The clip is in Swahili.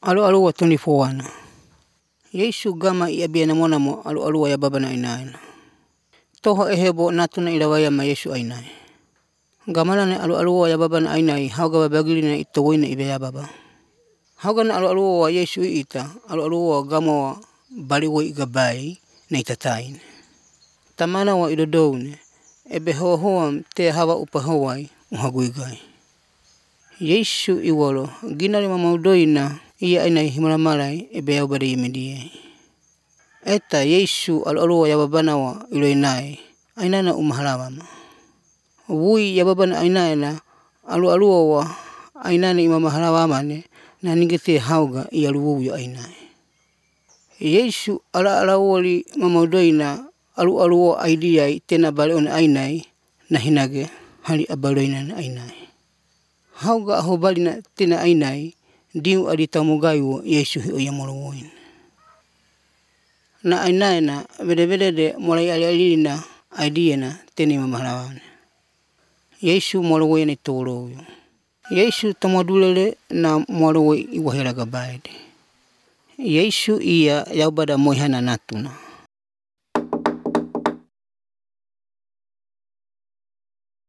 Alualua 24 Yesu gama iabiana monamo alualua ya babana inaina. Toho ehebo natuna ilawaya ma Yesu ainai. Gamalana alualua ya babana ainai hauga babagilina itowoina ibe ya baba. Haugana alualua Yesu ita alualua gama baliwa igabai na itatain. Tamana wa idodoune ebe hoam te hawa upahowai uhaguigai. Yesu iwalo ginari mamaudoina ia ainai himalamarai ebe au bade yemedie. Eta Yesu alualua ya babana wa iloinai ainana umahalawama. Wui ya babana ainana alualua wa ainana imamahalawamane na ningete hauga ia luwuyo ainai. Yesu ala-alawoli mamaudoina alualua aidiai tena baleona ainai na hinage hali abaloina ainai. Hauga ahobalina tena ainai diu aditamugaiwo Yesu oyamolowoin. Na ainaina vede de mulai ali-alina aidiena tena imamahalawane. Yesu molowoin itoloyo. Yesu tamadulele na molowoin iwahela gabaide. Yesu ia yaubada moihana natuna.